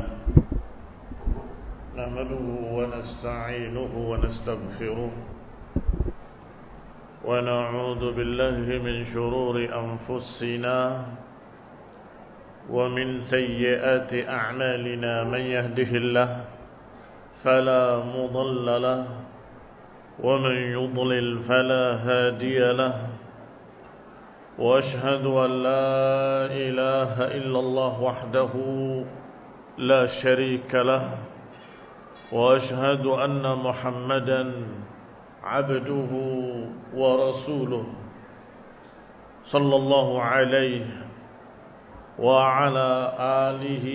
نحمده ونستعينه ونستغفره ونعوذ بالله من شرور أنفسنا ومن سيئات أعمالنا. من يهده الله فلا مضل له ومن يضلل فلا هادي له. وأشهد أن لا إله إلا الله وحده لا شريك له. وأشهد أن محمدا عبده ورسوله صلى الله عليه وعلى آله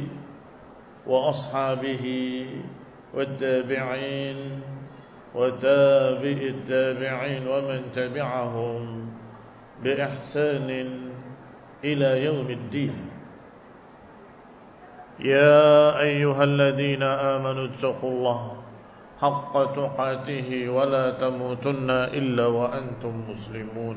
وأصحابه والتابعين وتابع التابعين ومن تبعهم بإحسان إلى يوم الدين. يا أيها الذين آمنوا اتقوا الله حق تقاته ولا تموتن إلا وأنتم مسلمون.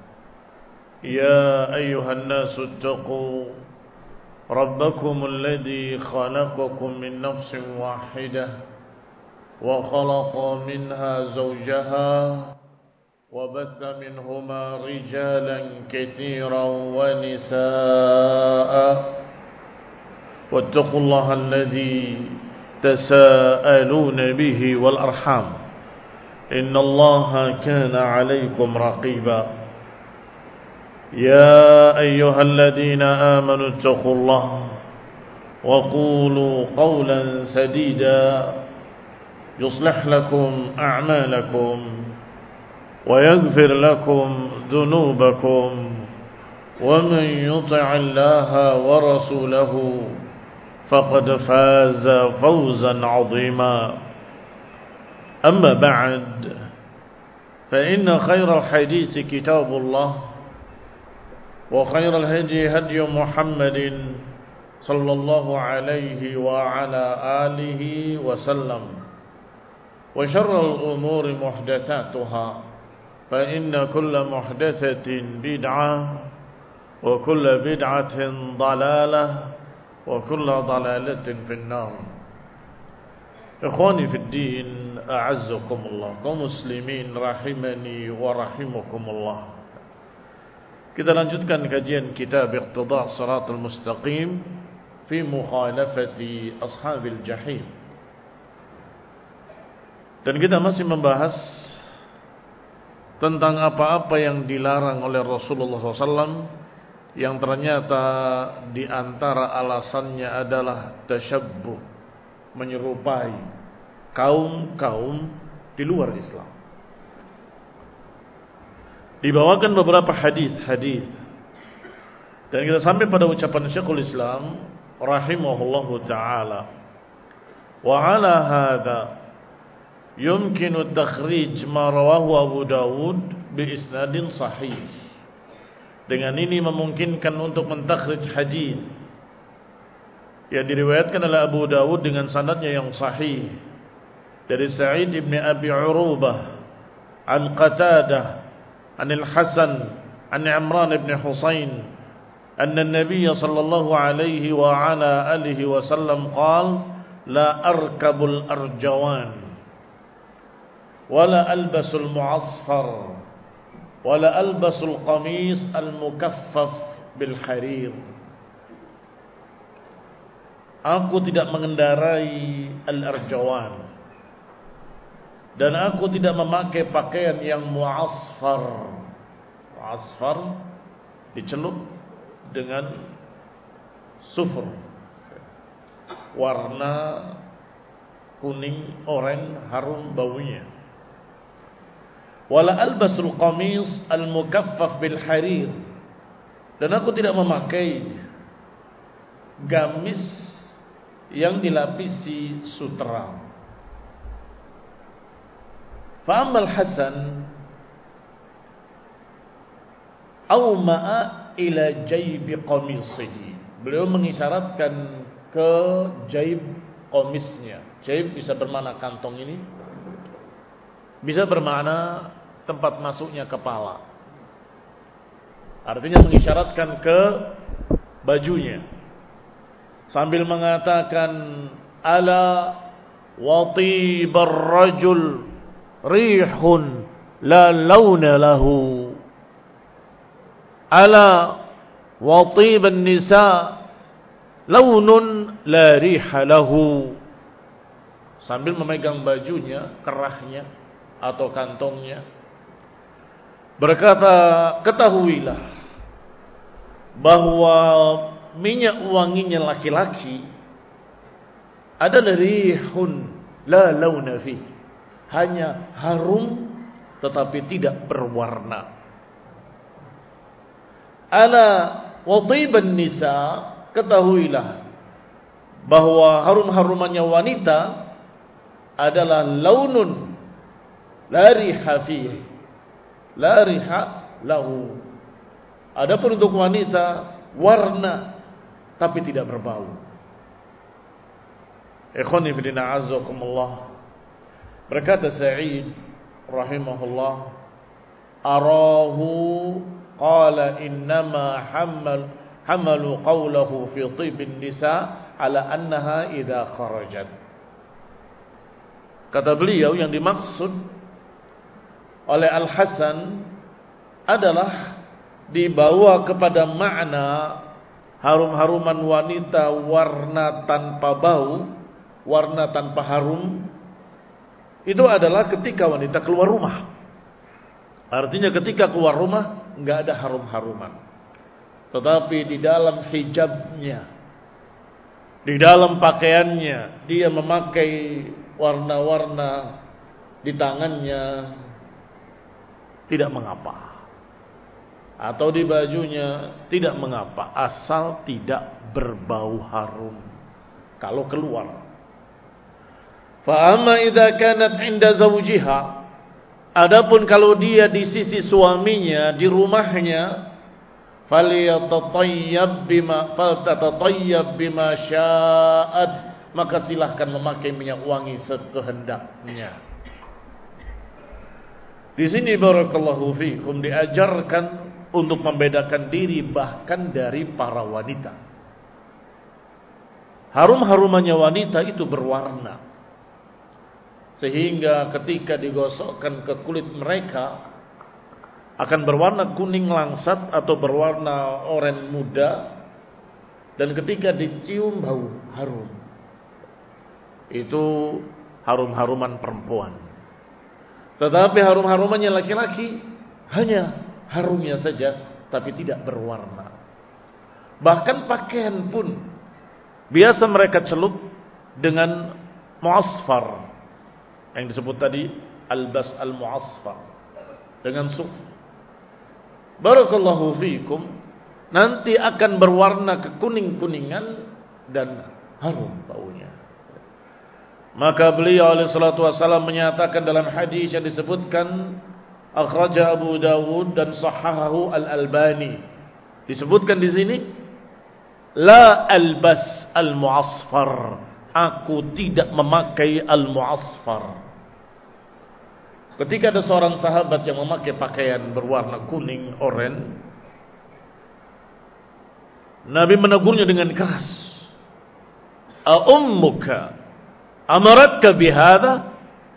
يا أيها الناس اتقوا ربكم الذي خلقكم من نفس واحدة وخلق منها زوجها وبث منهما رجالا كثيرا ونساء. واتقوا الله الذي تساءلون به والأرحام إن الله كان عليكم رقيبا. يا أيها الذين آمنوا اتقوا الله وقولوا قولا سديدا يصلح لكم أعمالكم ويغفر لكم ذنوبكم ومن يطع الله ورسوله فقد فاز فوزا عظيما. أما بعد فإن خير الحديث كتاب الله وخير الهدي هدي محمد صلى الله عليه وعلى آله وسلم وشر الأمور محدثاتها فإن كل محدثة بدعة وكل بدعة ضلالة وكل ضلالة في النار. إخواني في الدين أعزكم الله kaum muslimin rahimani wa rahimakumullah. Kita lanjutkan kajian kitab Iqtida' Shiratal Mustaqim fi mukhalafati ashabil jahim. Dan kita masih membahas tentang apa-apa yang dilarang oleh Rasulullah SAW, yang ternyata di antara alasannya adalah tasyabbuh, menyerupai kaum-kaum di luar Islam. Dibawakan beberapa hadis-hadis dan kita sampai pada ucapan Syekhul Islam rahimahullahu taala, wa ala hadza yumkinu takhrij ma rawahu Abu Dawud bi isnadin sahih. Dengan ini memungkinkan untuk mentakhrij hadis yang diriwayatkan oleh Abu Dawud dengan sanadnya yang sahih dari Sa'id ibn Abi Urubah an Qatadah an Al-Hasan an Imran ibn Husain anna an-nabiy sallallahu alaihi wa ala alihi wa sallam qala la arkabul arjawan wala albasul mu'asfar wala albasul qamis al-mukaffaf bil harir. Aku tidak mengendarai al-arjawan dan aku tidak memakai pakaian yang mu'asfar. Mu'asfar dicelup dengan sufur, warna kuning oranye harum baunya. Wala albasul qamis al-mukaffaf bil harir, dan aku tidak memakai gamis yang dilapisi sutera. Fa ammal Hasan aw ma'a ila jaybi qamisihi, beliau mengisyaratkan ke jaib qamisnya. Jaib bisa bermakna kantong ini, bisa bermakna tempat masuknya kepala. Artinya mengisyaratkan ke bajunya. sambil mengatakan ala wa tibar rajul rihun la launa lahu, ala wa tiban nisa launun la riha lahu, sambil memegang bajunya, kerahnya atau kantongnya, berkata, ketahuilah bahwa minyak wanginya laki-laki adalah rihun la launa fi, hanya harum tetapi tidak berwarna. Ala wa tiban nisa, ketahuilah bahwa harum-harumannya wanita adalah launun la riha fihi la riha lahu. Adapun untuk wanita warna tapi tidak berbau. Ikhwani fillah azzakumullah, berkata Sa'id rahimahullah, arahu qala innama hamalu qawlahu fi tibin nisa ala annaha idha kharajat. Kata beliau, yang dimaksud oleh Al-Hasan adalah dibawa kepada makna harum-haruman wanita warna tanpa bau, warna tanpa harum, itu adalah ketika wanita keluar rumah. Artinya ketika keluar rumah enggak ada harum-haruman, tetapi di dalam hijabnya, di dalam pakaiannya, dia memakai warna-warna di tangannya, tidak mengapa, atau di bajunya tidak mengapa, asal tidak berbau harum kalau keluar. Fa amma idza kanat 'inda zawjiha, adapun kalau dia di sisi suaminya di rumahnya, falyatatayyab bima sya'at, maka silahkan memakai minyak wangi sekehendaknya. Di sini barakallahu fiikum diajarkan untuk membedakan diri bahkan dari para wanita. Harum-harumannya wanita itu berwarna, sehingga ketika digosokkan ke kulit mereka akan berwarna kuning langsat atau berwarna oranye muda, dan ketika dicium bau harum. Itu harum-haruman perempuan. Tetapi harum-harumannya laki-laki hanya harumnya saja, tapi tidak berwarna. Bahkan pakaian pun biasa mereka celup dengan mu'asfar, yang disebut tadi albas al-mu'asfar, dengan suf. Barakallahu fiikum, nanti akan berwarna kekuning-kuningan dan harum baunya. Maka beliau alaihi salatu wasallam menyatakan dalam hadis yang disebutkan akhraja Abu Dawud dan sahahahu Al-Albani, disebutkan di sini, la albas al-mu'asfar, aku tidak memakai al-mu'asfar. Ketika ada seorang sahabat yang memakai pakaian berwarna kuning, oranye, Nabi menegurnya dengan keras. A ummuka amaratka bihadha?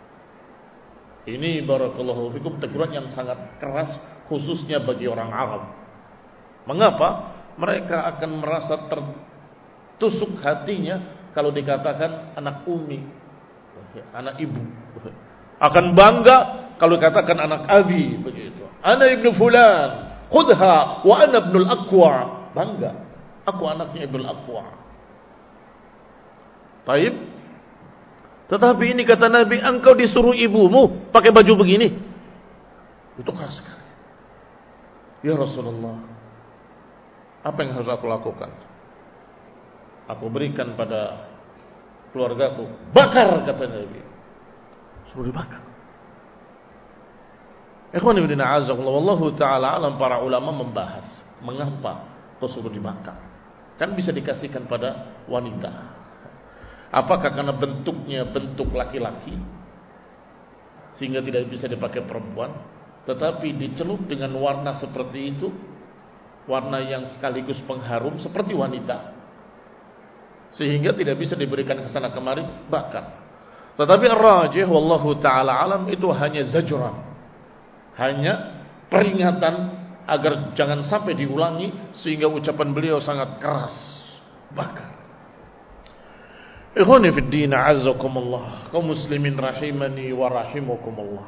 Ini barakallahu fikum teguran yang sangat keras, khususnya bagi orang Arab. Mengapa? Mereka akan merasa tertusuk hatinya kalau dikatakan anak umi, anak ibu. Akan bangga kalau dikatakan anak abi, begitu. Ana ibnu fulan, khudha wa ana ibnul aqwa. Bangga, aku anaknya ibnul aqwa. Baik. Tetapi ini kata Nabi, engkau disuruh ibumu pakai baju begini. Itu keras sekali. Ya Rasulullah, apa yang harus aku lakukan? Aku berikan pada keluargaku. Bakar, kata Nabi. Suruh dibakar. Ikhwan ibn a'azakullah, wallahu ta'ala alam, para ulama membahas mengapa kau suruh dibakar. Kan bisa dikasihkan pada wanita. Apakah karena bentuknya bentuk laki-laki sehingga tidak bisa dipakai perempuan, tetapi dicelup dengan warna seperti itu, warna yang sekaligus pengharum seperti wanita, sehingga tidak bisa diberikan ke sana kemari bakar. Tetapi ar-rajih wallahu taala alam itu hanya zajran, hanya peringatan agar jangan sampai diulangi, sehingga ucapan beliau sangat keras, bakar. Ikhwani fid din, a'azzakumullah, kaum muslimin rahimani wa rahimakumullah.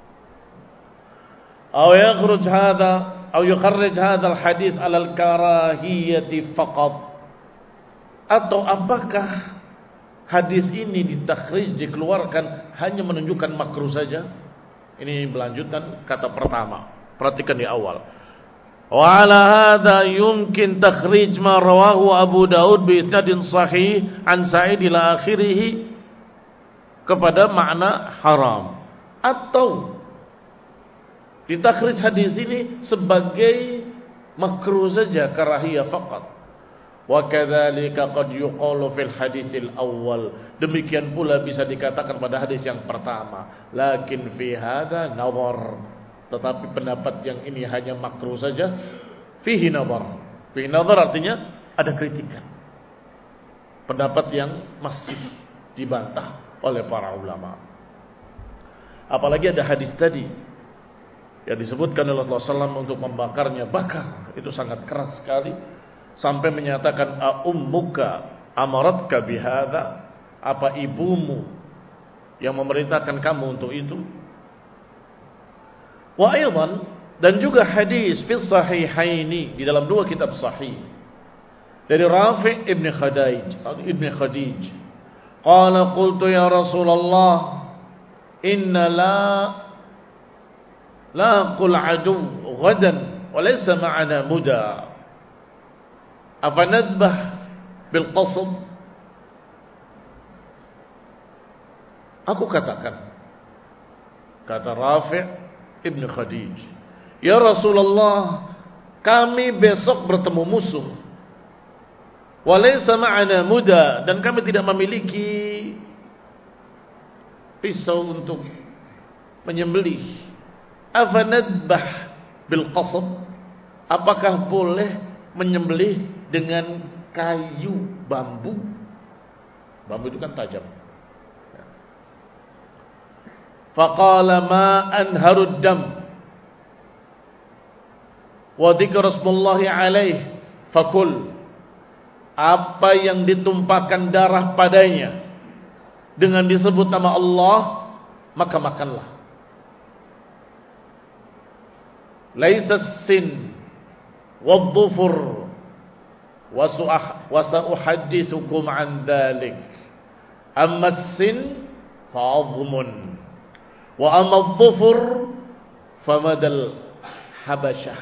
Aw yakhruj hadha aw yukharrij hadha al-hadits 'ala al-karahiyati faqat, atau apakah hadis ini ditakhrij, dikeluarkan hanya menunjukkan makruh saja? Ini melanjutkan kata pertama. Perhatikan di awal. Wa ala hadza yumkin takhrij ma rawahu Abu Daud bi isnadin sahih an Sa'id ila akhirih kepada makna haram, atau ditakhrij hadis ini sebagai makruh saja, karahiyah faqat. Wa kadzalika qad yuqalu fil haditsil awwal, demikian pula bisa dikatakan pada hadis yang pertama. Lakin fi hadza nazar, tetapi pendapat yang ini hanya makruh saja. Fihi nazar, fihi nazar artinya ada kritikan, pendapat yang masih dibantah oleh para ulama. Apalagi ada hadis tadi yang disebutkan oleh Rasulullah SAW untuk membakarnya, bakar itu sangat keras sekali, sampai menyatakan ummuka amaratka bihadza, apa ibumu yang memerintahkan kamu untuk itu? Wa aidan, dan juga hadis fi sahihaini, di dalam dua kitab sahih, dari Rafi' ibn Khadij qala qultu ya Rasulullah inna la qul adu ghadan wa laysa ma'ana muda afanadbah bil qasd. Aku katakan, kata Rafi' ibn Khadij, ya Rasulullah, kami besok bertemu musuh, walaysa ma'ana muda, dan kami tidak memiliki pisau untuk menyembelih. Afanadbah bil qasd, apakah boleh menyembelih dengan kayu bambu? Bambu itu kan tajam. Faqala ma anharud dam wa dzikra ismullahi alaih fakul, apa yang ditumpahkan darah padanya dengan disebut nama Allah, maka makanlah. Laisa sin wadh-dhufur wa sa'uhaddithukum an dhalik, amma as-sin fa'adhmun wa amma adh-dhufur famadal habasyah.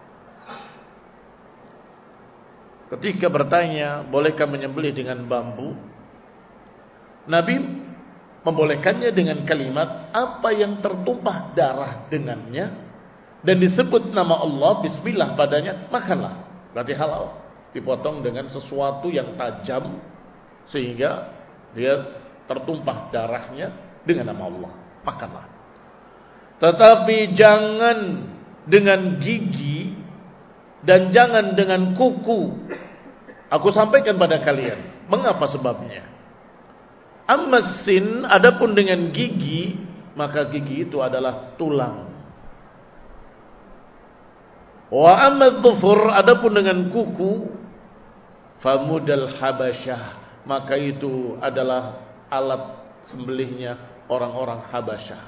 Ketika bertanya bolehkah menyembelih dengan bambu, Nabi membolehkannya dengan kalimat apa yang tertumpah darah dengannya dan disebut nama Allah, bismillah padanya, makanlah. Berarti halal. Dipotong dengan sesuatu yang tajam sehingga dia tertumpah darahnya dengan nama Allah, makanlah. Tetapi jangan dengan gigi dan jangan dengan kuku. Aku sampaikan pada kalian mengapa sebabnya. Amma sin, adapun dengan gigi, maka gigi itu adalah tulang. Wa amma dhufur, adapun dengan kuku, famudal habasyah, maka itu adalah alat sembelihnya orang-orang Habasyah.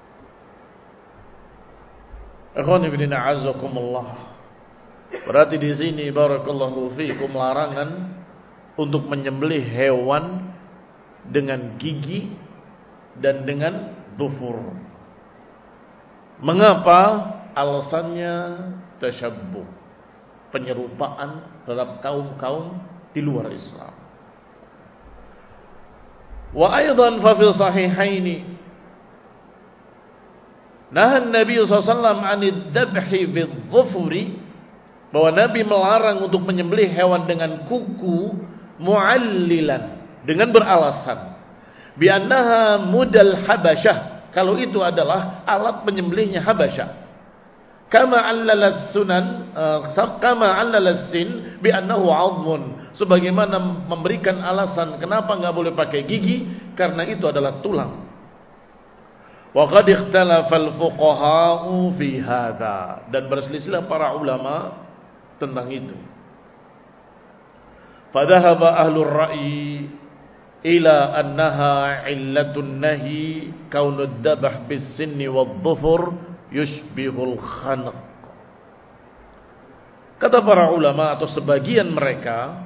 Ikhwani fillah a'azzakumullah. Berarti di sini barakallahu fiikum larangan untuk menyembelih hewan dengan gigi dan dengan dhufur. Mengapa? Alasannya tasyabbuh, penyerupaan terhadap kaum-kaum di luar Islam. Wa aidan fa fil sahihaini nahan Nabi sallallahu alaihi wasallam 'anid dabhi bidh-dhufri, bahwa Nabi melarang untuk menyembelih hewan dengan kuku, mu'allilan, dengan beralasan bi annaha mudal habasyah, kalau itu adalah alat penyembelihnya Habasyah. Kama 'allala sunan, kama 'allala sin bi annahu 'adhmun, sebagaimana memberikan alasan kenapa enggak boleh pakai gigi, karena itu adalah tulang. Wa qad ikhtalafa al-fuqaha'u fi hadza, dan berselisihlah para ulama tentang itu. Fadhahaba ahlur ra'yi ila annaha illatun nahi kaunud dabh bis-sinni wad-dhufur yushbihul khanq. Kata para ulama atau sebagian mereka,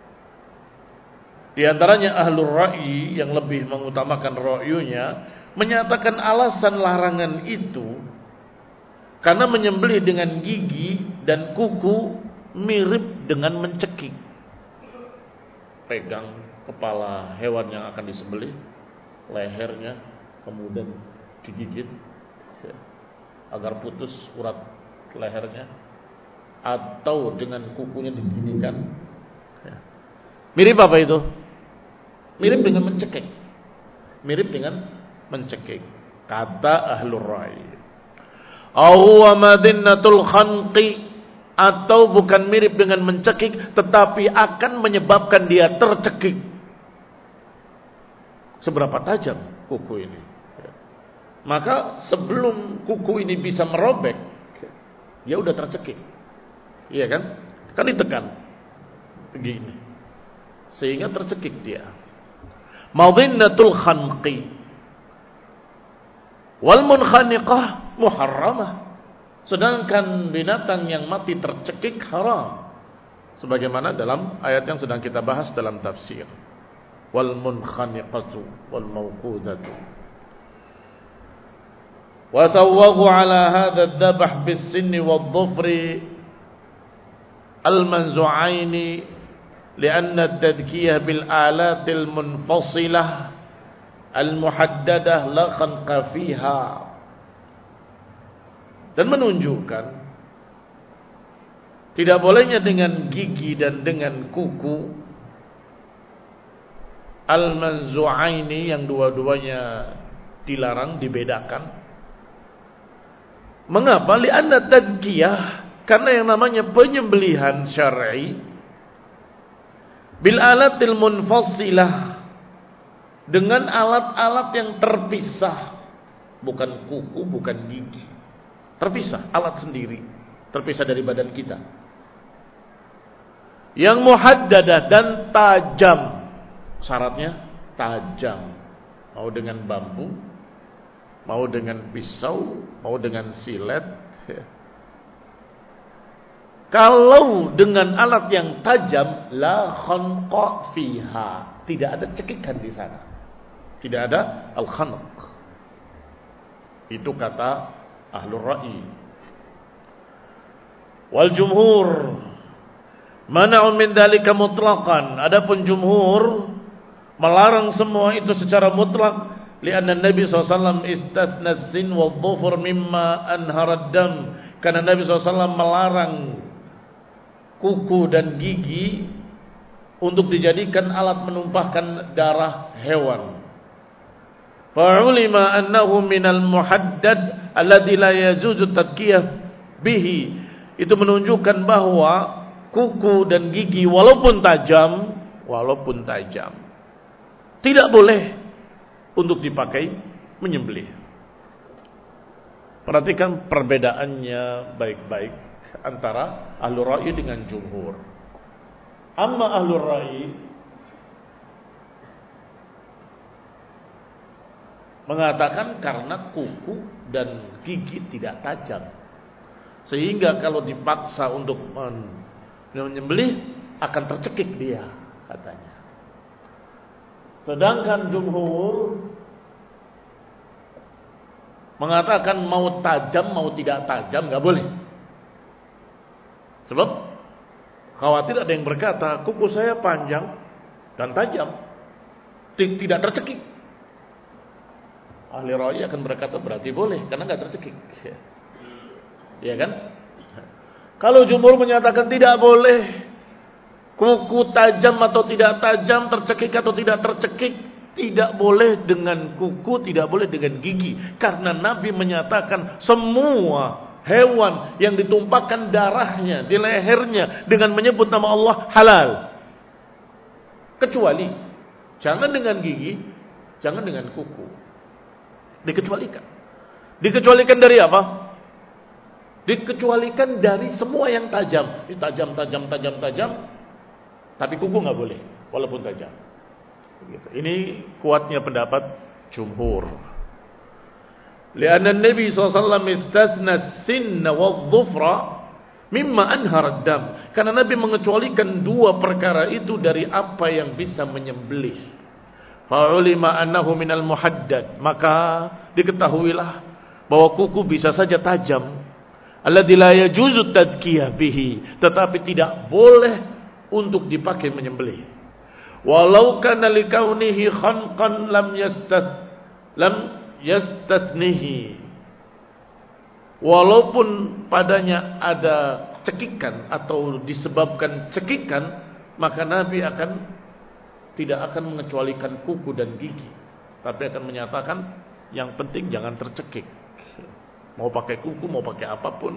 di antaranya ahlur ra'yi yang lebih mengutamakan ra'yunya, menyatakan alasan larangan itu karena menyembelih dengan gigi dan kuku mirip dengan mencekik. Pegang kepala hewan yang akan disembelih, lehernya, kemudian digigit agar putus urat lehernya, atau dengan kukunya diginikan. Mirip apa itu? Mirip dengan mencekik. Mirip dengan mencekik. Kata ahlur ra'yi. Aw madinnatul khanqi, atau bukan mirip dengan mencekik, tetapi akan menyebabkan dia tercekik. Seberapa tajam kuku ini? Maka sebelum kuku ini bisa merobek, dia udah tercekik. Iya kan? Kan ditekan begini, sehingga tercekik dia. Madinnatul khanqi wal munkhaniqah muharramah. Sedangkan binatang yang mati tercekik haram, sebagaimana dalam ayat yang sedang kita bahas dalam tafsir. Wal munkhaniqatu wal mawqudatu. Wa sawwagu ala hadha ad-dabh bis-sinni wad-dhufri al-manzu'aini li'anna at-tadkiyah bil-alat al-munfasilah al-muhaddadah la khanqa fiha. Dan menunjukkan tidak bolehnya dengan gigi dan dengan kuku al-manzu'aini, yang dua-duanya dilarang, dibedakan. Mengapa? Li'anna tadkiyah, karena yang namanya penyembelihan syar'i bil alatil munfasilah, dengan alat-alat yang terpisah, bukan kuku, bukan gigi, terpisah, alat sendiri, terpisah dari badan kita, yang muhaddadah dan tajam. Syaratnya tajam, mau dengan bambu, mau dengan pisau, mau dengan silet. Kalau dengan alat yang tajam, la khanqa fiha, tidak ada cekikan di sana, tidak ada al-khanq. Itu kata ahlur ra'yi. Wal jumhur mana'u min dzalika mutlaqan. Adapun jumhur melarang semua itu secara mutlak. Lianna Nabi SAW istathna as-sin wal-dhufur mimma anhara ad-dam. Karena Nabi SAW melarang kuku dan gigi untuk dijadikan alat menumpahkan darah hewan. Fa'ulima annahu minal muhaddad alladhi la yajuzu tadkiyah bihi. Itu menunjukkan bahwa kuku dan gigi walaupun tajam tidak boleh untuk dipakai menyembelih. Perhatikan perbedaannya baik-baik antara ahlur ra'yi dengan jumhur. Amma ahlur ra'yi mengatakan karena kuku dan gigi tidak tajam, sehingga kalau dipaksa untuk menyembelih akan tercekik dia, katanya. Sedangkan jumhur mengatakan mau tajam mau tidak tajam enggak boleh. Sebab khawatir ada yang berkata kuku saya panjang dan tajam, tidak tercekik. Ahli ra'yi akan berkata berarti boleh karena enggak tercekik. Ya kan? Kalau jumhur menyatakan tidak boleh, kuku tajam atau tidak tajam, tercekik atau tidak tercekik, tidak boleh dengan kuku, tidak boleh dengan gigi. Karena Nabi menyatakan semua hewan yang ditumpahkan darahnya di lehernya dengan menyebut nama Allah halal. Kecuali jangan dengan gigi, jangan dengan kuku. Dikecualikan. Dikecualikan dari apa? Dikecualikan dari semua yang tajam. Tajam. Tapi kuku nggak boleh, walaupun tajam. Ini kuatnya pendapat jumhur. Lianna Nabi SAW istathna sinna wadh-dhufra mimma anhara ad-dam. Karena Nabi mengecualikan dua perkara itu dari apa yang bisa menyembelih. Fa'ulima annahu minal muhaddad. Maka diketahuilah bahwa kuku bisa saja tajam. Alladzi la yajuzu tadkiyah bihi, tetapi tidak boleh untuk dipakai menyembelih. Walau kana likaunihi khanqan lam yastathnihi. Walaupun padanya ada cekikan atau disebabkan cekikan, maka Nabi tidak akan mengecualikan kuku dan gigi, tapi akan menyatakan yang penting jangan tercekik. Mau pakai kuku, mau pakai apapun.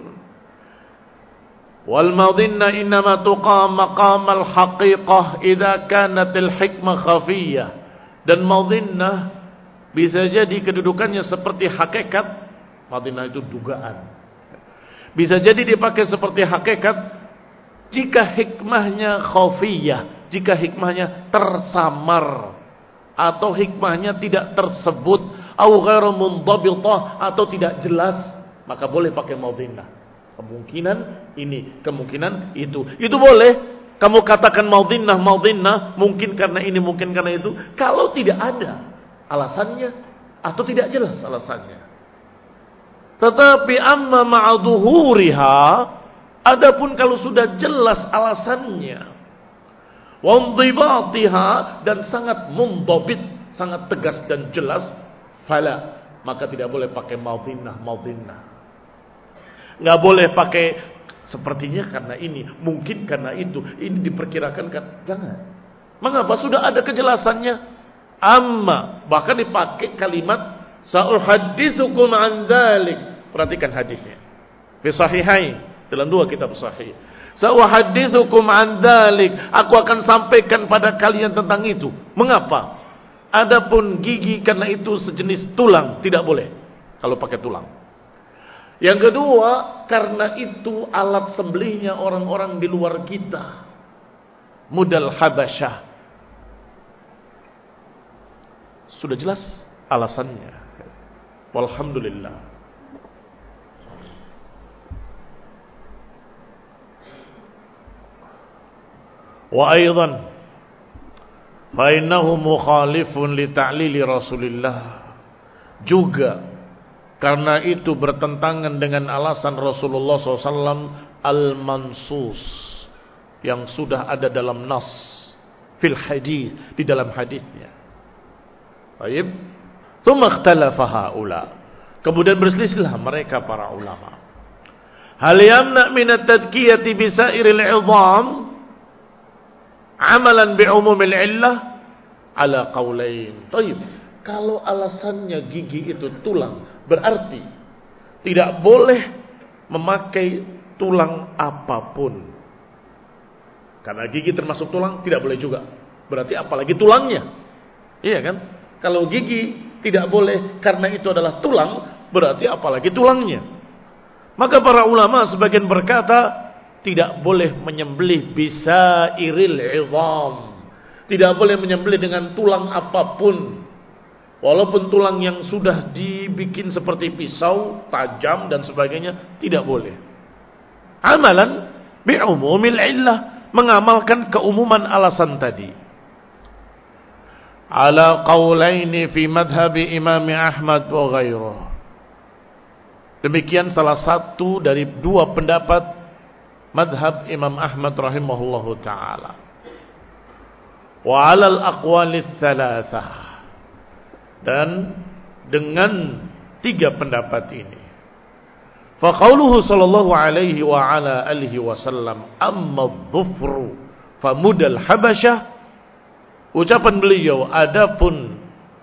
Wal madinna innama tuqam maqamal haqiqah idza kanatil hikmah khafiyah. Dan madinah bisa jadi kedudukannya seperti hakikat. Madinah itu dugaan. Bisa jadi dipakai seperti hakikat jika hikmahnya khafiyah, jika hikmahnya tersamar atau hikmahnya tidak tersebut, au ghairu mundhabithah, atau tidak jelas, maka boleh pakai madinah. Kemungkinan ini, kemungkinan itu. Itu boleh. Kamu katakan madinah, mungkin karena ini, mungkin karena itu. Kalau tidak ada alasannya atau tidak jelas alasannya. Tetapi amma ma'adhuhuriha, adapun kalau sudah jelas alasannya, wa ndibatiha, dan sangat mundhabit, sangat tegas dan jelas, fala, maka tidak boleh pakai madinah. Nggak boleh pakai sepertinya karena ini, mungkin karena itu, ini diperkirakan kan, jangan. Mengapa? Sudah ada kejelasannya. Amma, bahkan dipakai kalimat sa'uhadditsukum an dzalik. Perhatikan hadisnya. Fi sahihain, dalam dua kitab sahih. Sa'uhadditsukum an dzalik, aku akan sampaikan pada kalian tentang itu. Mengapa? Adapun gigi karena itu sejenis tulang, tidak boleh kalau pakai tulang. Yang kedua, karena itu alat sembelihnya orang-orang di luar kita. Mudal Habasyah. Sudah jelas alasannya. Walhamdulillah. Wa aidan fa innahu mukhalifun li ta'lili Rasulillah. Juga karena itu bertentangan dengan alasan Rasulullah SAW al-mansus, yang sudah ada dalam nas, fil hadis, di dalam hadisnya. Baik. Tsumma ikhtalafa haula. Kemudian berselisihlah mereka para ulama. Hal yamna min at-tadkiyati bi sa'iril 'idham amalan bi umumil 'illah ala qaulain. Baik. Kalau alasannya gigi itu tulang, berarti tidak boleh memakai tulang apapun. Karena gigi termasuk tulang, tidak boleh juga. Berarti apalagi tulangnya. Iya kan? Kalau gigi tidak boleh karena itu adalah tulang, berarti apalagi tulangnya. Maka para ulama sebagian berkata, tidak boleh menyembelih bisa iril idham. Tidak boleh menyembelih dengan tulang apapun. Walaupun tulang yang sudah dibikin seperti pisau, tajam dan sebagainya, tidak boleh. Amalan bi'umumil illah, mengamalkan keumuman alasan tadi. Ala qaulaini fi madhabi Imam Ahmad wa ghairuh. Demikian salah satu dari dua pendapat madhab Imam Ahmad rahimahullahu ta'ala. Wa alal aqwalis thalathah. Dan dengan tiga pendapat ini, fa qauluhu sallallahu alaihi wa ala alihi wasallam amma dhufru famudal habasyah, ucapan beliau adapun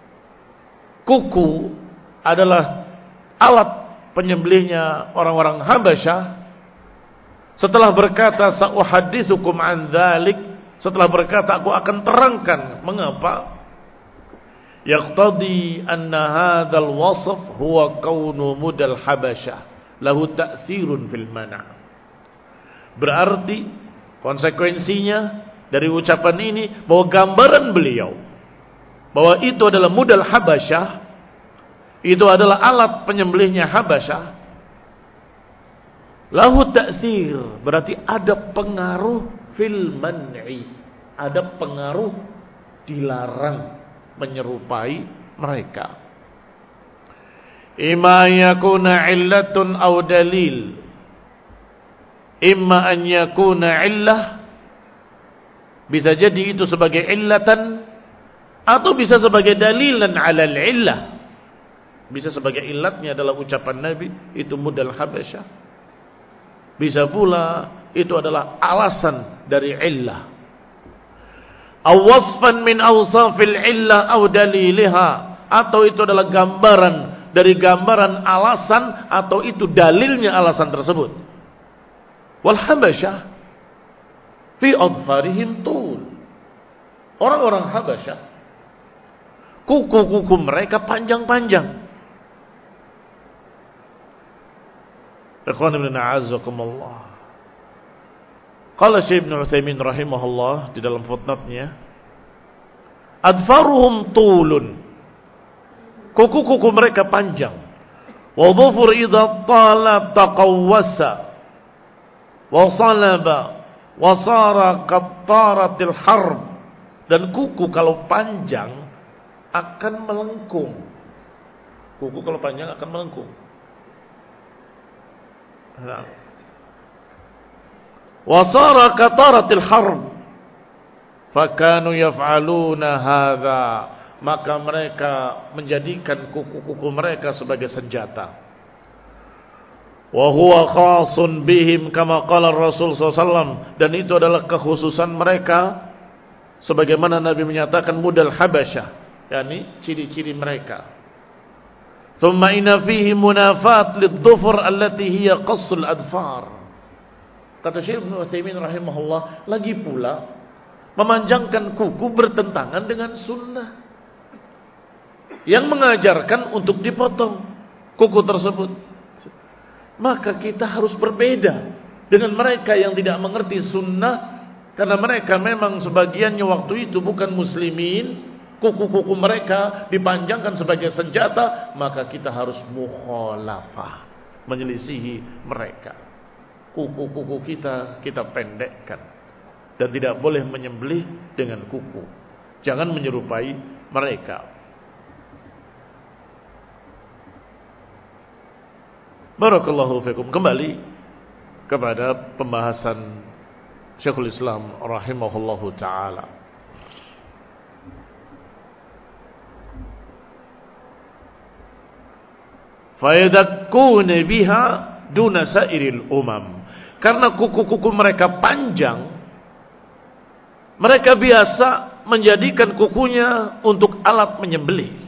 kuku adalah alat penyembelihnya orang-orang Habasyah. Setelah berkata sa'uhadditsukum an dzalik, Setelah berkata, aku akan terangkan mengapa. Yaqtadi anna hadzal wasf huwa kaunu mudal habasyah lahu ta'thirun fil mana'. Berarti konsekuensinya dari ucapan ini bahwa gambaran beliau bahwa itu adalah mudal habasyah, itu adalah alat penyembelihnya Habasyah, lahu ta'thir, berarti ada pengaruh fil man'i, ada pengaruh dilarang menyerupai mereka. Imma yakuna illatun aw dalil, imma an yakuna illah, bisa jadi itu sebagai illatan atau bisa sebagai dalilan ala al-illah. Bisa sebagai illatnya adalah ucapan Nabi itu mudal habasyah, bisa pula itu adalah alasan dari illah. Aw wasfan min awsafil illah aw daliliha, atau itu adalah gambaran dari gambaran alasan atau itu dalilnya alasan tersebut. Wal habasyah fi adfarihim tul, orang-orang Habasyah kuku-kuku mereka panjang-panjang. Ikhwan ibn a'azzakumullah. Qala Syekh Ibn Utsaimin rahimahullah di dalam footnote-nya, adfaruhum tulun, kuku-kuku mereka panjang. Wa dhufur idza tala taqawwasa wa salaba wa sara qattaratil harb, dan kuku kalau panjang akan melengkung. Kuku kalau panjang akan melengkung. Nah, wasara kataratil harb, fakanu yaf'aluna hadza, maka mereka menjadikan kuku-kuku mereka sebagai senjata. Wa huwa khasun bihim kama qala Rasul sallallahu alaihi wasallam, dan itu adalah kekhususan mereka sebagaimana Nabi menyatakan mudal habasyah, yakni ciri-ciri mereka. Thumma inna fihi munafat lidhufur allati hiya qassul adfar. Kata Syekh Ibn Utsaimin rahimahullah, lagi pula memanjangkan kuku bertentangan dengan sunnah yang mengajarkan untuk dipotong kuku tersebut. Maka kita harus berbeda dengan mereka yang tidak mengerti sunnah, karena mereka memang sebagiannya waktu itu bukan muslimin, kuku-kuku mereka dipanjangkan sebagai senjata, maka kita harus mukhalafah, menyelisihi mereka. Kuku-kuku kita pendekkan, dan tidak boleh menyembelih dengan kuku. Jangan menyerupai mereka. Barakallahu fikum. Kembali kepada pembahasan Syekhul Islam rahimahullahu ta'ala. Fayadakkun biha duna sairil umam. Karena kuku-kuku mereka panjang, mereka biasa menjadikan kukunya untuk alat menyembelih.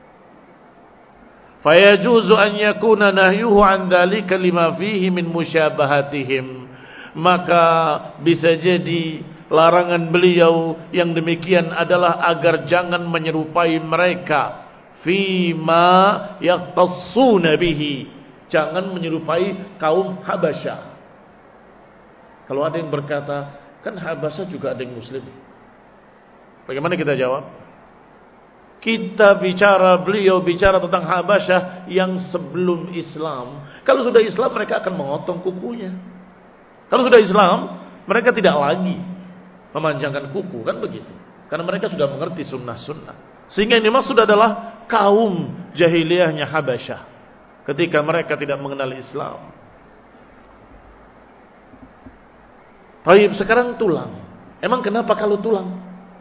Fayajuzu an yakuna nahyuhu an dzalika lima fihi min musyabahatihim. Maka bisa jadi larangan beliau yang demikian adalah agar jangan menyerupai mereka fima yaqtassuna bihi, jangan menyerupai kaum Habasyah. Kalau ada yang berkata, kan Habasyah juga ada yang muslim, bagaimana kita jawab? Kita bicara, beliau bicara tentang Habasyah yang sebelum Islam. Kalau sudah Islam mereka akan memotong kukunya. Kalau sudah Islam mereka tidak lagi memanjangkan kuku, kan begitu. Karena mereka sudah mengerti sunnah-sunnah. Sehingga ini maksud adalah kaum jahiliyahnya Habasyah ketika mereka tidak mengenal Islam. Baik, sekarang tulang. Emang kenapa kalau tulang?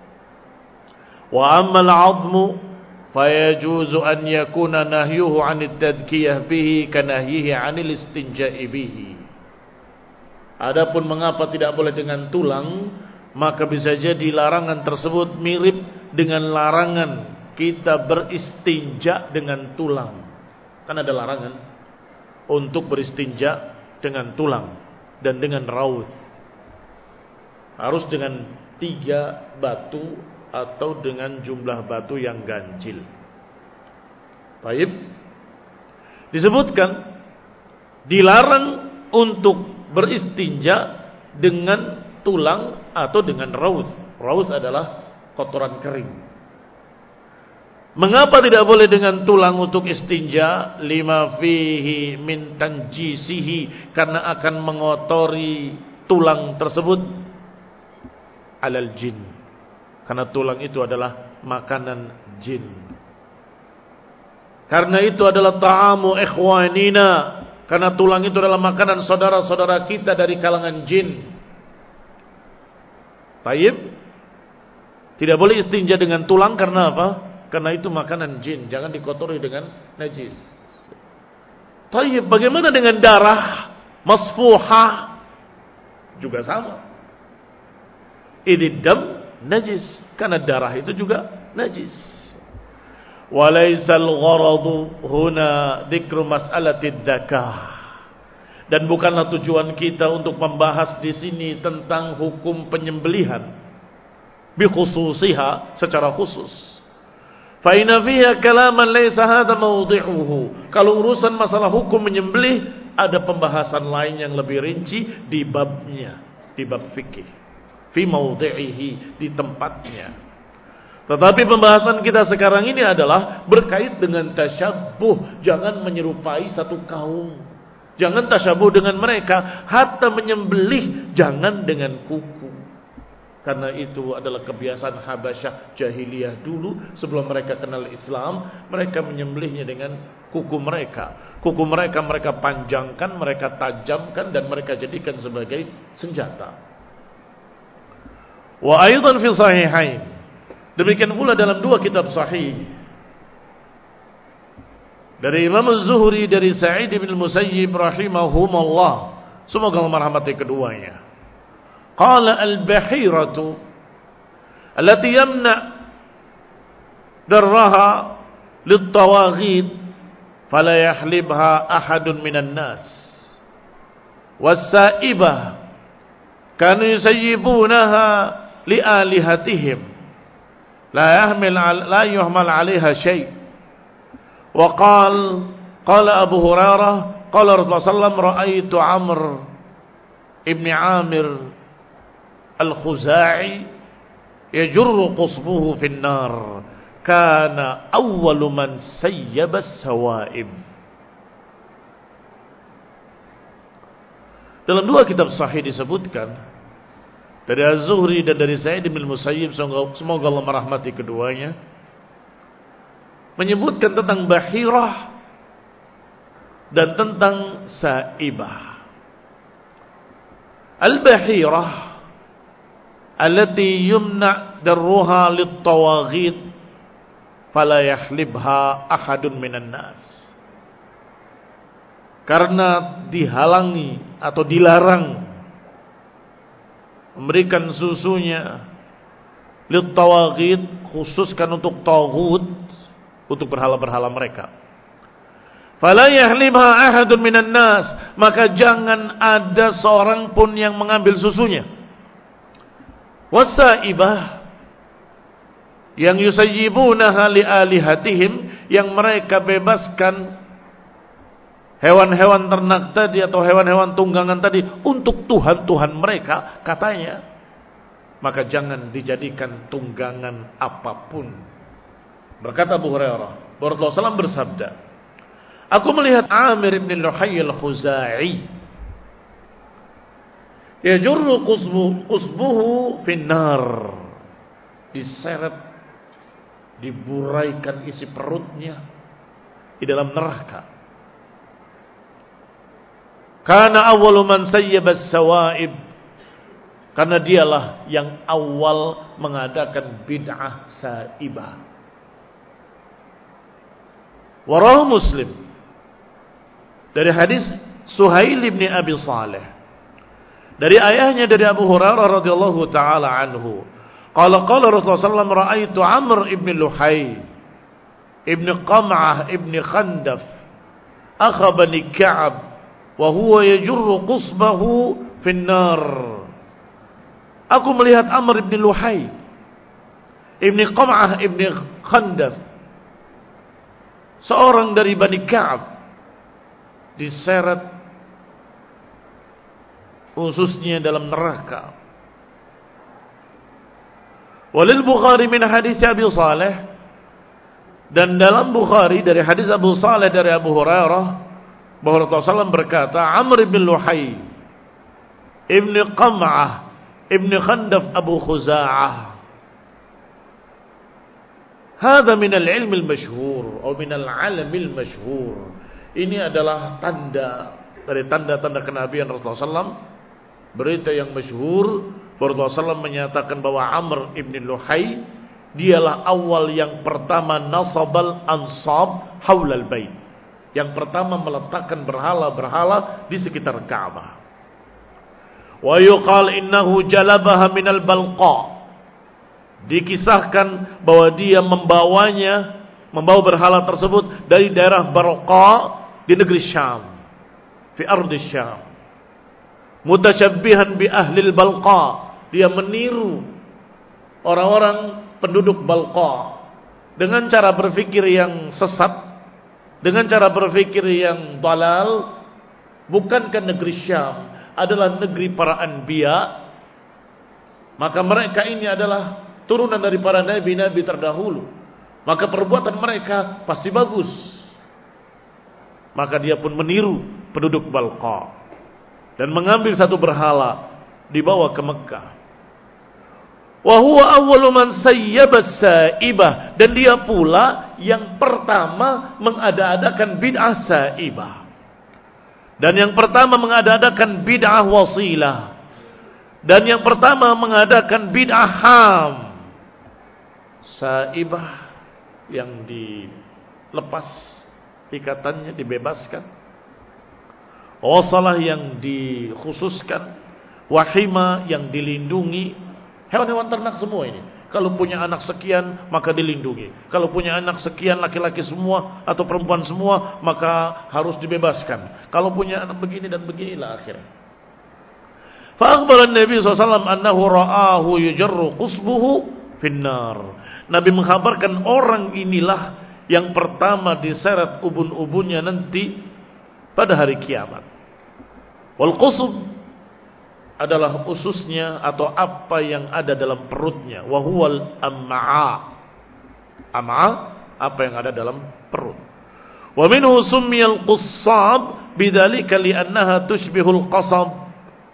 Wa ammal 'admu fayajuzu an yakuna nahyuhu 'anit tadkiyah bihi kanahyihi 'anil istinja'i bihi. Adapun mengapa tidak boleh dengan tulang, maka bisa jadi larangan tersebut mirip dengan larangan kita beristinja dengan tulang. Kan ada larangan untuk beristinja dengan tulang dan dengan raus. Harus dengan 3 batu atau dengan jumlah batu yang ganjil. Baik. Disebutkan dilarang untuk beristinja dengan tulang atau dengan raus. Raus adalah kotoran kering. Mengapa tidak boleh dengan tulang untuk istinja? Lima fihi min tanjisihi, karena akan mengotori tulang tersebut alal jin. Karena tulang itu adalah makanan jin. Karena itu adalah ta'amu ikhwanina. Karena tulang itu adalah makanan saudara-saudara kita dari kalangan jin. Baik. Tidak boleh istinja dengan tulang karena apa? Karena itu makanan jin. Jangan dikotori dengan najis. Baik. Bagaimana dengan darah masfuhah? Juga sama. Ini dam najis. Karena darah itu juga najis. Walaisal gharadu huna dzikru mas'alatid zakah. Dan bukanlah tujuan kita untuk membahas di sini tentang hukum penyembelihan bi khususiha, secara khusus. Fa inna fiha kalaman laysa hadha mawdhi'uhu. Kalau urusan masalah hukum menyembelih, ada pembahasan lain yang lebih rinci di babnya, di bab fikih. Fi mawdhi'ihi, di tempatnya. Tetapi pembahasan kita sekarang ini adalah berkait dengan tasyabbuh. Jangan menyerupai satu kaum. Jangan tasyabuh dengan mereka. Hatta menyembelih jangan dengan kuku. Karena itu adalah kebiasaan Habasyah jahiliyah dulu. Sebelum mereka kenal Islam, mereka menyembelihnya dengan kuku mereka. Kuku mereka panjangkan, mereka tajamkan, dan mereka jadikan sebagai senjata. Wa aidan fi sahihain. Demikian pula dalam 2 kitab sahih. Dari Imam Az-Zuhri, dari Sa'id bin Musayyib rahimahumullah, semoga Allah merahmati keduanya. Qala al-bahiratu allati yamna darraha lit-tawaghid fala yahlibha ahadun minan nas. Was-sa'ibah kanu yusayyibunaha li alihatihim la yuhmal 'alayha shay'. وقال قال أبو هريرة قال رسول الله صلى الله عليه وسلم رأيت عمرو ابن عامر الخزاعي يجر قصبه في النار كان أول من سيب السوائب. Dalam 2 kitab sahih disebutkan dari Az-Zuhri dan dari Sa'id bin Musayyib, semoga Allah merahmati keduanya, menyebutkan tentang bahirah dan tentang sa'ibah. Al-bahirah allati yumna darruha lit-tawaghid fala yahlibha ahadun minan nas. Karena dihalangi atau dilarang memberikan susunya lit-tawaghid, khususkan untuk taghut, untuk berhala-berhala mereka. Fala yahlibha ahadun minan nas, maka jangan ada seorang pun yang mengambil susunya. Wasaibah, yang yusayyibunaha li alihatihim, yang mereka bebaskan hewan-hewan ternak tadi atau hewan-hewan tunggangan tadi untuk tuhan-tuhan mereka, katanya, maka jangan dijadikan tunggangan apapun. Berkata Abu Hurairah, Rasulullah SAW bersabda, aku melihat Amir bin Luhay al-Khuzai yajurru qusbuhu finnar, diseret, diburaikan isi perutnya di dalam neraka. Kana awwalu man sayyaba as-sawaib, karena dialah yang awal mengadakan bid'ah saibah. Warahu Muslim dari hadis Suhail bin Abi Saleh dari ayahnya dari Abu Hurairah radhiyallahu taala anhu, qala Rasulullah sallallahu alaihi wasallam ra'aitu Amr ibn Luhay ibn Qam'ah ibn Khandaf akha Bani Ka'ab wa huwa yajurru qusbahu fi an-nar Aku melihat Amr ibn Luhai, ibn Qam'ah ibn Khandaf, seorang dari Bani Ka'ab, diseret khususnya dalam neraka. Walil Bukhari min hadits Abi Saleh, dan dalam Bukhari dari hadis Abu Saleh dari Abu Hurairah bahwa Rasulullah SAW berkata, Amr ibn Luhai ibn Qam'ah ibn Khandaf Abu Khuza'ah, hadha min al-ilm al-mashhur atau min al-alam al-mashhur. Ini adalah tanda dari tanda-tanda kenabian Rasulullah SAW, berita yang masyhur. Rasulullah SAW menyatakan bahwa Amr ibn Luhai dialah awal yang pertama nasabal ansab haulal bait, yang pertama meletakkan berhala-berhala di sekitar Ka'bah. Wa yuqal innahu jalabaha minal balqa, dikisahkan bahwa dia membawa berhala tersebut dari daerah Balqa di negeri Syam, fi ardi Syam. Mutasyabbihan bi ahli Balqa, dia meniru orang-orang penduduk Balqa dengan cara berfikir yang sesat, dengan cara berfikir yang dalal. Bukankah negeri Syam adalah negeri para anbiya? Maka mereka ini adalah turunan dari para nabi-nabi terdahulu, maka perbuatan mereka pasti bagus. Maka dia pun meniru penduduk Balqa dan mengambil satu berhala dibawa ke Mekah. Wa huwa awwalu man sayyaba saibah, dan dia pula yang pertama mengada-adakan bid'ah saibah, dan yang pertama mengada-adakan bid'ah wasilah, dan yang pertama mengadakan bid'ah ham. Saibah yang dilepas ikatannya, dibebaskan. Wasalah yang dikhususkan. Wahima yang dilindungi. Hewan-hewan ternak semua ini, kalau punya anak sekian maka dilindungi. Kalau punya anak sekian, laki-laki semua atau perempuan semua, maka harus dibebaskan. Kalau punya anak begini dan beginilah akhirnya. Fa akhbara Nabi SAW annahu ra'ahu yujarru qusbuhu finnar. Nabi menghabarkan orang inilah yang pertama diseret ubun-ubunnya nanti pada hari kiamat. Wal qusb adalah ususnya atau apa yang ada dalam perutnya. Wa huwal am'a. Am'a, apa yang ada dalam perut. Wa minhu summiyal qussab bidzalika li'annaha tushbihul qasab.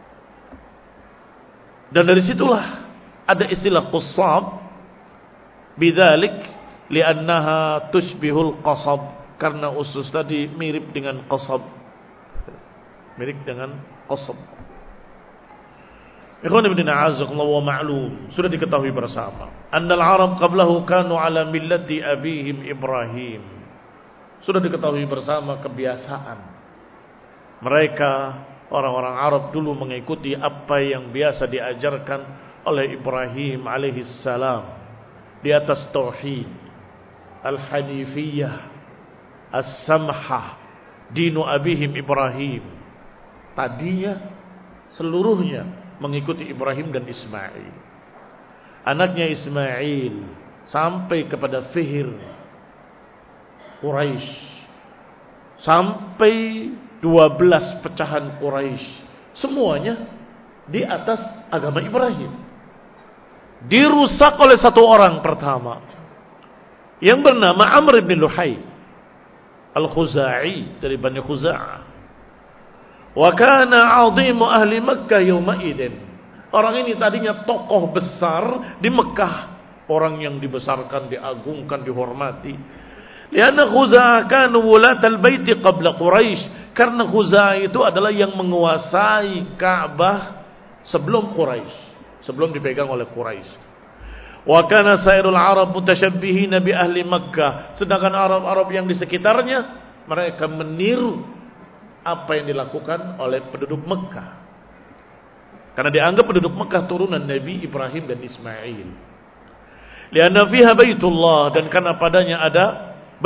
Dan dari situlah ada istilah qussab bidzalik li'annaha tushbihul qasab, karena usus tadi mirip dengan qasab. Mirip dengan qasab. Ikhwan ibn a'azakullah, wa ma'lum, sudah diketahui bersama, annal Arab qablahu kanu ala millati abihim Ibrahim. Sudah diketahui bersama kebiasaan mereka, orang-orang Arab dulu mengikuti apa yang biasa diajarkan oleh Ibrahim alaihissalam di atas tauhid, al-hanifiyah, as-samhah, dinu abihim Ibrahim. Tadinya seluruhnya mengikuti Ibrahim dan Ismail. Anaknya Ismail sampai kepada Fihr Quraisy, sampai 12 pecahan Quraisy, semuanya di atas agama Ibrahim. Dirusak oleh satu orang pertama yang bernama Amr ibn Luhai Al-Khuzai dari Bani Khuza'ah. Wa kana 'azimu ahli Makkah yawma idin. Orang ini tadinya tokoh besar di Mekah, orang yang dibesarkan, diagungkan, dihormati. Lianna Khuza'ah kanu wulatal baiti qabla Quraisy, karena Khuza'ah itu adalah yang menguasai Ka'bah sebelum Quraisy, sebelum dipegang oleh Quraisy. Wa kana sairul Arab mutasyabbihina bi ahli Makkah, sedangkan Arab-Arab yang di sekitarnya mereka meniru apa yang dilakukan oleh penduduk Mekah, karena dianggap penduduk Mekah turunan Nabi Ibrahim dan Ismail. Lianna fiha baitullah, dan karena padanya ada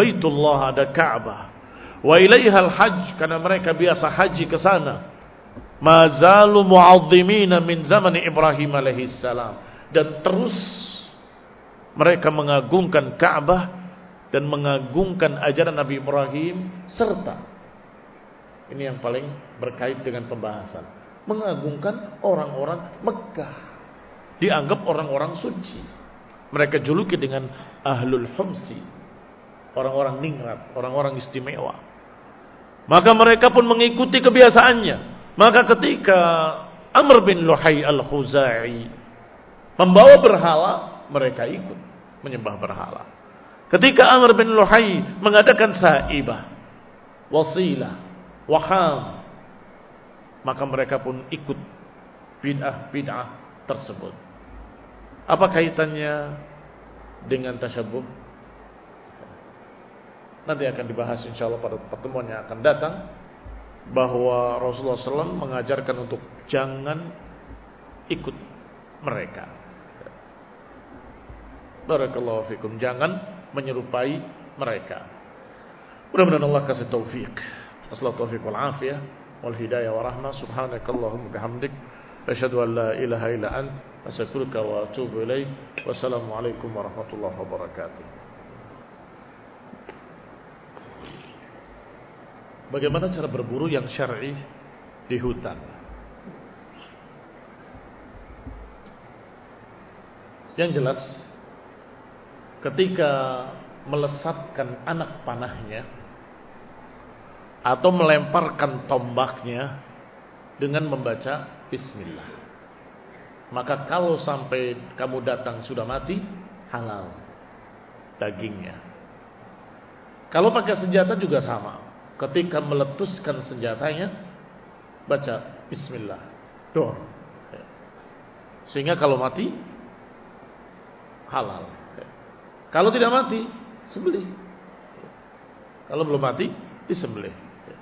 Baitullah, ada Ka'bah. Wa ilaihal hajj, karena mereka biasa haji ke sana. mazalu mu'azzimina min zaman Ibrahim alaihissalam, dan terus mereka mengagungkan Ka'bah dan mengagungkan ajaran Nabi Ibrahim, serta ini yang paling berkait dengan pembahasan, mengagungkan orang-orang Mekah, dianggap orang-orang suci. Mereka juluki dengan Ahlul Humsi, orang-orang ningrat, orang-orang istimewa. Maka mereka pun mengikuti kebiasaannya. Maka ketika Amr bin Luhai al-Khuzai membawa berhala, mereka ikut menyembah berhala. Ketika Amr bin Luhai mengadakan saibah, wasilah, waham, maka mereka pun ikut bid'ah tersebut. Apa kaitannya dengan tasyabbuh? Nanti akan dibahas insyaallah pada pertemuan yang akan datang, bahwa Rasulullah SAW mengajarkan untuk jangan ikut mereka. Barakallahu fikum, jangan menyerupai mereka. Mudah-mudahan Allah kasih taufik. Assalamualaikum taufik wal afiyah wal hidayah wa rahmah. Subhanakallahumma bihamdik, asyhadu an la ilaha illa ant, astaghfiruka wa atubu ilaik. Wassalamualaikum warahmatullahi wabarakatuh. Bagaimana cara berburu yang syar'i di hutan? Yang jelas, ketika melesatkan anak panahnya atau melemparkan tombaknya dengan membaca bismillah, maka kalau sampai kamu datang sudah mati, halal dagingnya. Kalau pakai senjata juga sama. Ketika meletuskan senjatanya, baca bismillah, dor. Sehingga kalau mati, halal. Kalau tidak mati, sembelih. Kalau belum mati, disembelih.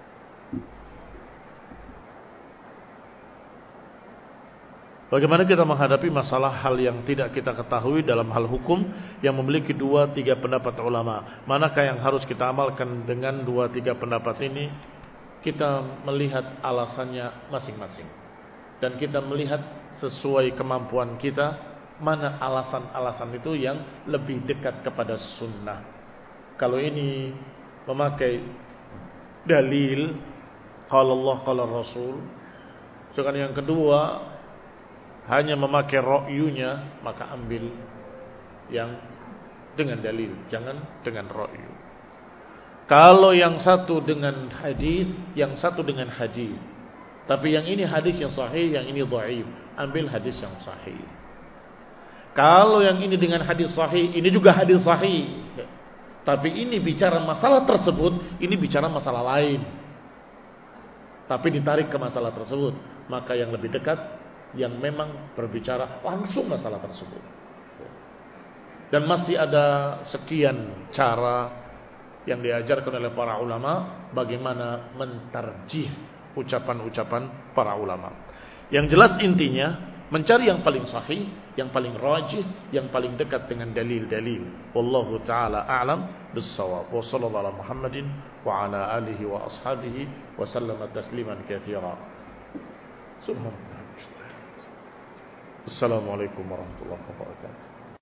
Bagaimana kita menghadapi masalah hal yang tidak kita ketahui dalam hal hukum yang memiliki 2-3 pendapat ulama? Manakah yang harus kita amalkan dengan 2-3 pendapat ini? Kita melihat alasannya masing-masing, dan kita melihat sesuai kemampuan kita mana alasan-alasan itu yang lebih dekat kepada sunnah. Kalau ini memakai dalil qala Allah qala Rasul, sedangkan yang kedua hanya memakai ra'yunya, maka ambil yang dengan dalil, jangan dengan ra'yu. Kalau yang satu dengan hadis, yang satu dengan hadis, tapi yang ini hadis yang sahih, yang ini dhaif, ambil hadis yang sahih. Kalau yang ini dengan hadis sahih, ini juga hadis sahih, tapi ini bicara masalah tersebut, ini bicara masalah lain, tapi ditarik ke masalah tersebut, maka yang lebih dekat yang memang berbicara langsung masalah tersebut. Dan masih ada sekian cara yang diajarkan oleh para ulama bagaimana mentarjih ucapan-ucapan para ulama. Yang jelas intinya mencari yang paling sahih, yang paling rajih, yang paling dekat dengan dalil-dalil. Wallahu taala a'lam bis-shawab. Wa sallallahu ala Muhammadin wa ala alihi wa ashabihi wa sallama tasliman katsira. Subhanallah. Assalamualaikum warahmatullahi wabarakatuh.